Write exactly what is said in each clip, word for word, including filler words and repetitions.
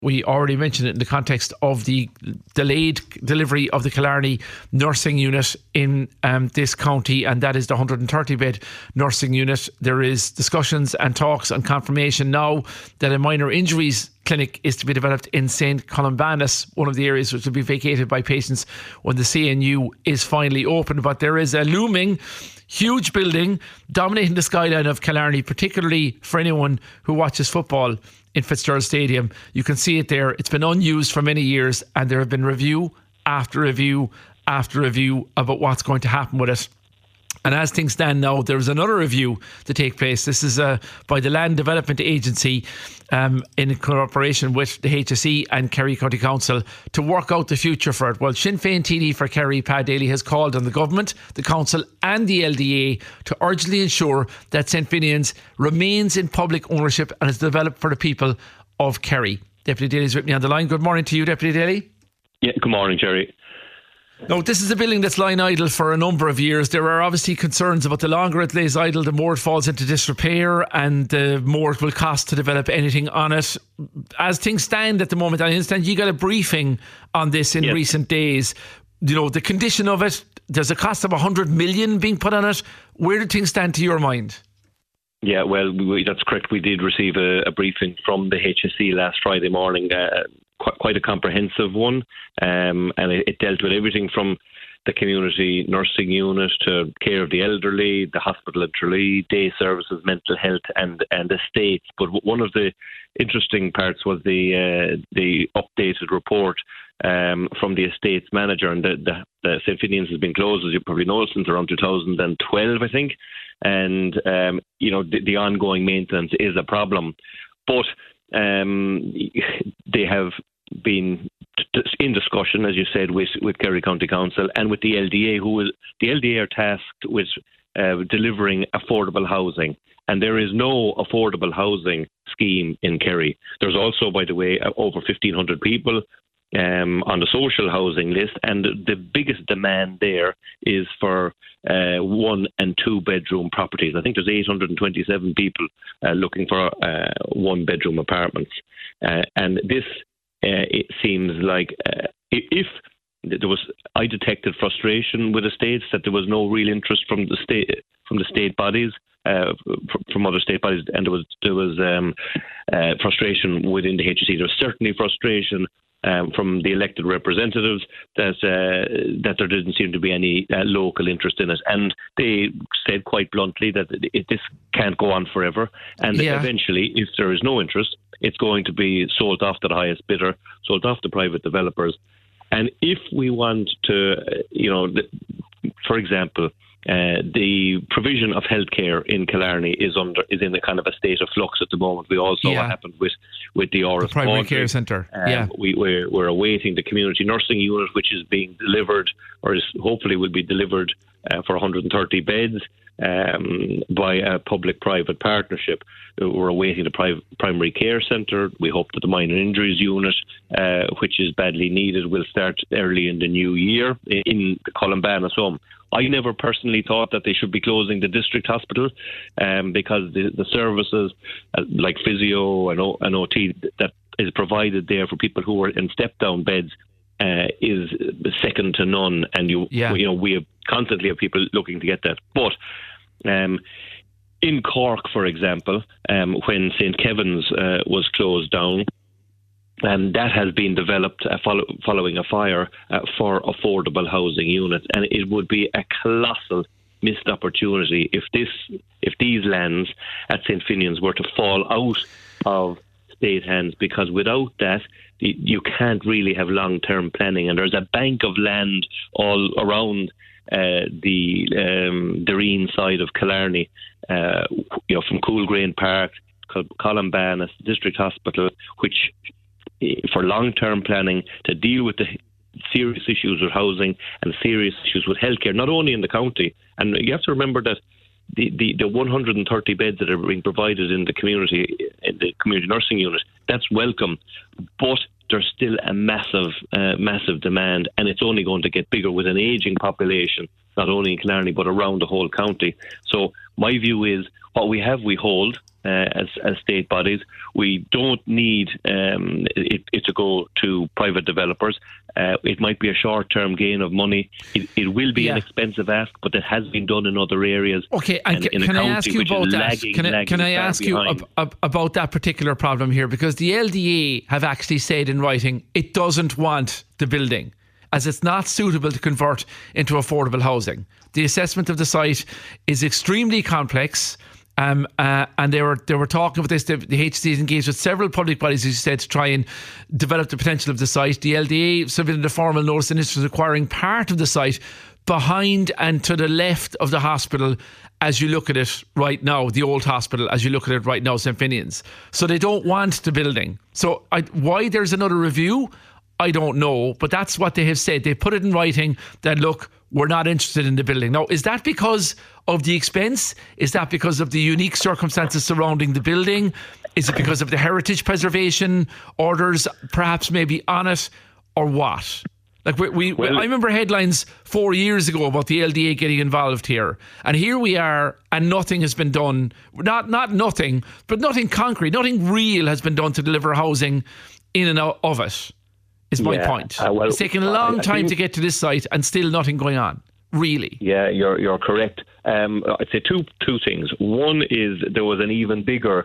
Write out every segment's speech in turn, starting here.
We already mentioned it in the context of the delayed delivery of the Killarney nursing unit in um, this county, and that is the one hundred thirty bed nursing unit. There is discussions and talks and confirmation now that a minor injuries clinic is to be developed in Saint Columbanus, one of the areas which will be vacated by patients when the C N U is finally open. But there is a looming huge building dominating the skyline of Killarney, particularly for anyone who watches football in Fitzgerald Stadium. You can see it there. It's been unused for many years, and there have been review after review after review about what's going to happen with it. And as things stand now, there is another review to take place. This is uh, by the Land Development Agency um, in cooperation with the H S E and Kerry County Council to work out the future for it. Well, Sinn Féin T D for Kerry, Pat Daly, has called on the government, the council and the L D A to urgently ensure that Saint Finian's remains in public ownership and is developed for the people of Kerry. Deputy Daly is with me on the line. Good morning to you, Deputy Daly. Yeah, good morning, Jerry. Now, this is a building that's lying idle for a number of years. There are obviously concerns about the longer it lays idle, the more it falls into disrepair and the more it will cost to develop anything on it. As things stand at the moment, I understand you got a briefing on this in yes. recent days. You know, the condition of it, there's a cost of one hundred million being put on it. Where do things stand to your mind? Yeah, well, we, that's correct. We did receive a, a briefing from the H S E last Friday morning, uh, quite, quite a comprehensive one, um, and it, it dealt with everything from the community nursing unit to care of the elderly, the hospital at Tralee, day services, mental health and, and estates. But one of the interesting parts was the uh, the updated report um, from the estates manager, and the, the, the Saint Finian's has been closed, as you probably know, since around two thousand twelve, I think. And, um, you know, the, the ongoing maintenance is a problem. But um, they have been in discussion, as you said, with, with Kerry County Council and with the L D A, who will, the L D A are tasked with uh, delivering affordable housing. And there is no affordable housing scheme in Kerry. There's also, by the way, over fifteen hundred people Um, on the social housing list, and the biggest demand there is for uh, one and two bedroom properties. I think there's eight hundred twenty-seven people uh, looking for uh, one bedroom apartments, uh, and this uh, it seems like uh, if there was, I detected frustration with the states that there was no real interest from the state from the state bodies. Uh, from other state bodies, and there was there was um, uh, frustration within the H S E. There was certainly frustration Um, from the elected representatives that uh, that there didn't seem to be any uh, local interest in it, and they said quite bluntly that it, it, this can't go on forever, and yeah. eventually, if there is no interest, it's going to be sold off to the highest bidder, sold off to private developers. And if we want to, uh, you know, the, for example, Uh, the provision of healthcare in Killarney is under is in a kind of a state of flux at the moment. We also yeah. what happened with with the Oris the primary Poultry. care centre. Uh, yeah, we, we're we're awaiting the community nursing unit, which is being delivered, or is hopefully will be delivered uh, for one hundred thirty beds um, by a public-private partnership. We're awaiting the pri- primary care centre. We hope that the minor injuries unit, uh, which is badly needed, will start early in the new year in the Columbanus home. I never personally thought that they should be closing the district hospital um, because the, the services uh, like physio and, o, and O T that is provided there for people who are in step-down beds uh, is second to none. And you, yeah. you know, we have constantly have people looking to get that. But um, in Cork, for example, um, when Saint Kevin's uh, was closed down, and that has been developed uh, follow, following a fire uh, for affordable housing units, and it would be a colossal missed opportunity if this, if these lands at Saint Finian's were to fall out of state hands, because without that, you can't really have long-term planning. And there's a bank of land all around uh, the um, Derreen side of Killarney, uh, you know, from Coolgrain Park, Columbanus, District Hospital, which for long-term planning to deal with the serious issues with housing and serious issues with healthcare, not only in the county. And you have to remember that the, the, the one hundred thirty beds that are being provided in the community, in the community nursing unit, that's welcome. But there's still a massive, uh, massive demand, and it's only going to get bigger with an ageing population, not only in Killarney but around the whole county. So my view is what we have, we hold. Uh, as, as state bodies, we don't need um, it, it to go to private developers. Uh, it might be a short-term gain of money. It, it will be yeah. an expensive ask, but it has been done in other areas. Okay, and, and can I ask you about that? Lagging, can I, can I ask you ab- ab- about that particular problem here? Because the L D A have actually said in writing it doesn't want the building, as it's not suitable to convert into affordable housing. The assessment of the site is extremely complex. Um, uh, and they were they were talking about this. The, the H S C is engaged with several public bodies, as you said, to try and develop the potential of the site. The L D A submitted a formal notice in interest acquiring part of the site behind and to the left of the hospital as you look at it right now, the old hospital as you look at it right now, Saint Finian's. So they don't want the building. So I, why there's another review, I don't know, but that's what they have said. They put it in writing that, look, we're not interested in the building. Now, is that because of the expense? Is that because of the unique circumstances surrounding the building? Is it because of the heritage preservation orders, perhaps maybe on it, or what? Like we, we well, I remember headlines four years ago about the L D A getting involved here, and here we are, and nothing has been done. Not not nothing, but nothing concrete, nothing real has been done to deliver housing in and out of it. Is my yeah, point. Uh, well, it's taken a long I, I time think, to get to this site and still nothing going on, really. Yeah, you're you're correct. Um, I'd say two two things. One is there was an even bigger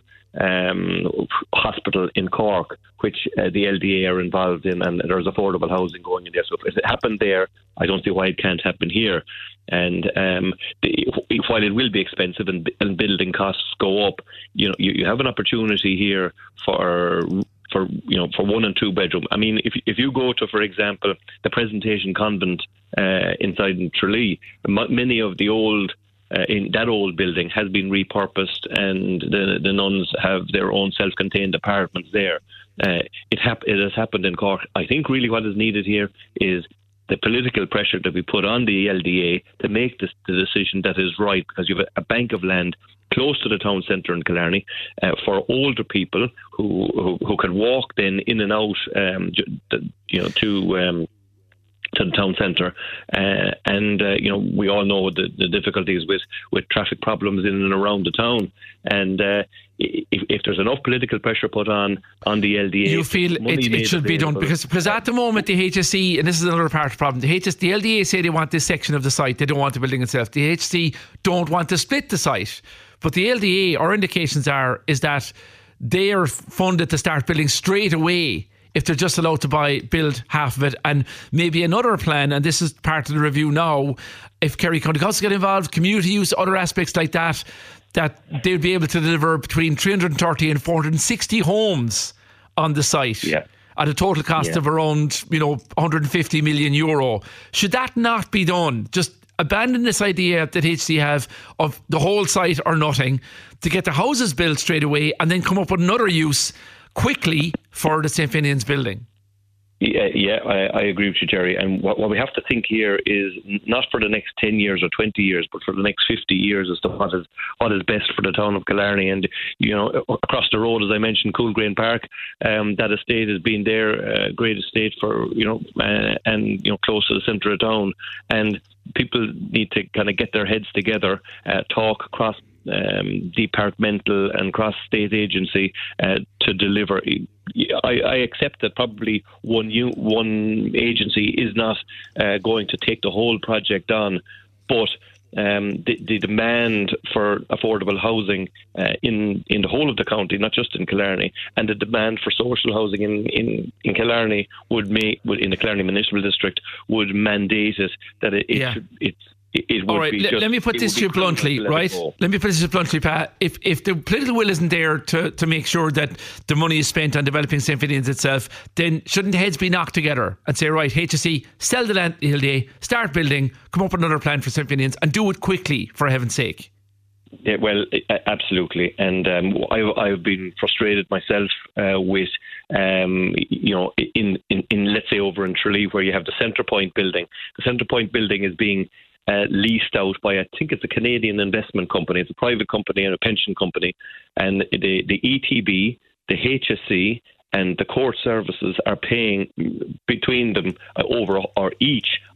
um, hospital in Cork, which uh, the L D A are involved in, and there's affordable housing going in there. So if it happened there, I don't see why it can't happen here. And um, the, while it will be expensive and, and building costs go up, you know, you, you have an opportunity here for. For you know, for one and two bedroom. I mean, if if you go to, for example, the Presentation Convent uh, inside in Tralee, m- many of the old uh, in that old building has been repurposed, and the the nuns have their own self-contained apartments there. Uh, it hap- it has happened in Cork. I think really what is needed here is the political pressure that we put on the L D A to make this the decision that is right, because you have a, a bank of land close to the town centre in Killarney uh, for older people who, who who can walk then in and out, um, you know, to um, to the town centre, uh, and uh, you know, we all know the, the difficulties with, with traffic problems in and around the town, and uh, if, if there's enough political pressure put on on the L D A, you feel it, it should be done, because because at the moment the H S C, and this is another part of the problem, the H S C, the L D A say they want this section of the site, they don't want the building itself. The H S C don't want to split the site, but the L D A, our indications are is that they are funded to start building straight away if they're just allowed to buy, build half of it, and maybe another plan, and this is part of the review now, if Kerry County Council get involved, community use, other aspects like that, that they'll be able to deliver between three hundred thirty and four hundred sixty homes on the site. Yeah. At a total cost yeah. of around, you know, one hundred fifty million euro. Should that not be done? Just abandon this idea that H C have of the whole site or nothing, to get the houses built straight away and then come up with another use quickly for the Saint Finian's building. Yeah, yeah, I, I agree with you, Jerry. And what, what we have to think here is not for the next ten years or twenty years, but for the next fifty years as to what is what is best for the town of Killarney. And, you know, across the road, as I mentioned, Coolgrain Park, um, that estate has been there, uh, great estate for, you know, uh, and, you know, close to the centre of town. And people need to kind of get their heads together, uh, talk across Um, departmental and cross-state agency uh, to deliver. I, I accept that probably one u- one agency is not uh, going to take the whole project on, but um, the, the demand for affordable housing uh, in in the whole of the county, not just in Killarney, and the demand for social housing in in, in Killarney would make would, in the Killarney Municipal District would mandate it that it, it yeah. should it's. It All right, let, just, let me put this to you bluntly, right? Let me put this to you bluntly, Pat. If if the political will isn't there to, to make sure that the money is spent on developing Saint Finian's itself, then shouldn't heads be knocked together and say, right, H S C, sell the land, L D A, start building, come up with another plan for Saint Finian's, and do it quickly, for heaven's sake? Yeah, well, absolutely. And um, I've, I've been frustrated myself uh, with, um, you know, in, in, in, let's say, over in Tralee, where you have the Centre Point building. The Centre Point building is being Uh, leased out by, I think it's a Canadian investment company. It's a private company and a pension company. And the, the E T B, the H S C and the court services are paying between them uh, over or each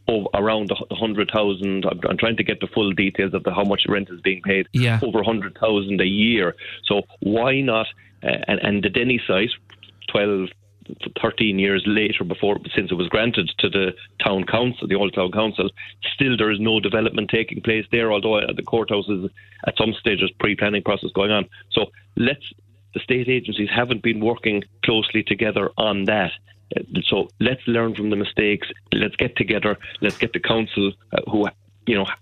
over, around the one hundred thousand. I'm, I'm trying to get the full details of the, how much rent is being paid. Yeah. Over one hundred thousand a year. So why not? Uh, and, and the Denny site, twelve, thirteen years later, before since it was granted to the town council, the old town council, still there is no development taking place there, although the courthouse is at some stage there's pre-planning process going on. So let's the state agencies haven't been working closely together on that. So let's learn from the mistakes. Let's get together. Let's get the council uh, who, you know,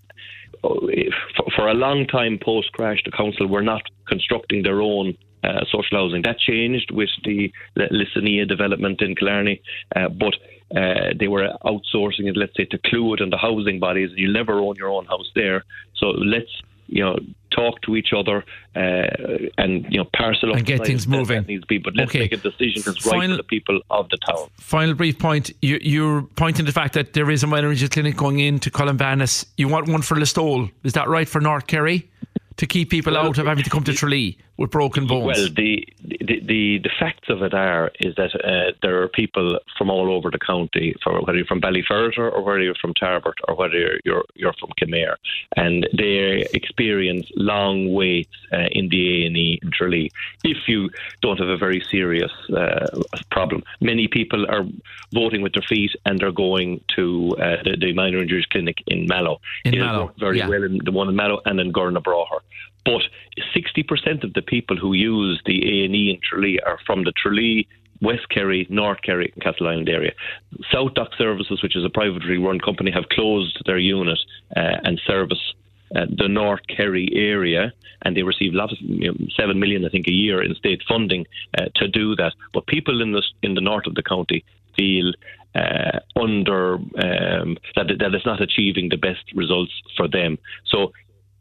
for, for a long time post-crash, the council were not constructing their own uh, social housing. That changed with the Lissania development in Killarney, uh, but uh, they were outsourcing it, let's say, to Clúid and the housing bodies. You'll never own your own house there. So let's, you know, talk to each other uh, and, you know, parcel up and get things moving. That needs to be, but let's okay. make a decision that's right Final, for the people of the town. Final brief point. You, you're pointing to the fact that there is a minor injury clinic going into Columbanus. You want one for Listowel. Is that right, for North Kerry? To keep people well, out of having to come to Tralee with broken bones? Well, the the, the, the facts of it are is that uh, there are people from all over the county, for whether you're from Ballyferriter or whether you're from Tarbert or whether you're you're from Kenmare, and they experience long waits uh, in the A and E in Tralee if you don't have a very serious uh, problem. Many people are voting with their feet and they're going to uh, the, the minor injuries clinic in Mallow. In It'll Mallow, work very yeah. well in the one in Mallow and in Gurnabraher. But sixty percent of the people who use the A and E in Tralee are from the Tralee, West Kerry, North Kerry and Castle Island area. South Dock Services, which is a privately run company, have closed their unit uh, and service uh, the North Kerry area, and they receive lots of, you know, seven million, I think, a year in state funding uh, to do that. But people in the in the north of the county feel uh, under um, that that it's not achieving the best results for them. So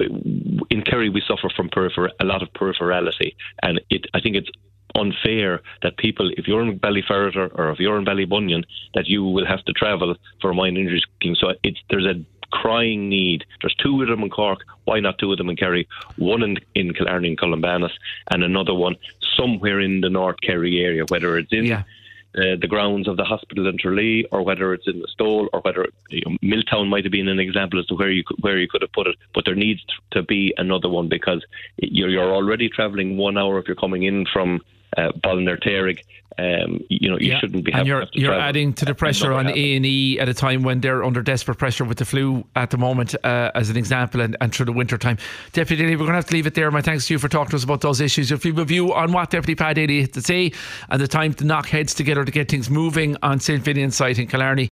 in Kerry, we suffer from peripher- a lot of peripherality, and it, I think it's unfair that people, if you're in Ballyferriter or if you're in Ballybunion, that you will have to travel for a minor injury scheme. So it's, there's a crying need. There's two of them in Cork. Why not two of them in Kerry? One in, in Killarney and Columbanus, and another one somewhere in the North Kerry area, whether it's in yeah. Uh, the grounds of the hospital in Tralee, or whether it's in the Stole, or whether, you know, Milltown might have been an example as to where you could, where you could have put it. But there needs to be another one, because you're, you're already travelling one hour if you're coming in from uh, Ballinarterrig. Um, you know, you yeah. shouldn't be and having you're, to have to you're travel. adding to the pressure on happen. A and E at a time when they're under desperate pressure with the flu at the moment, uh, as an example, and, and through the winter time. Deputy Daly, we're going to have to leave it there. My thanks to you for talking to us about those issues. If you have a view on what Deputy Pat Daly had to say and the time to knock heads together to get things moving on Saint Finian's site in Killarney,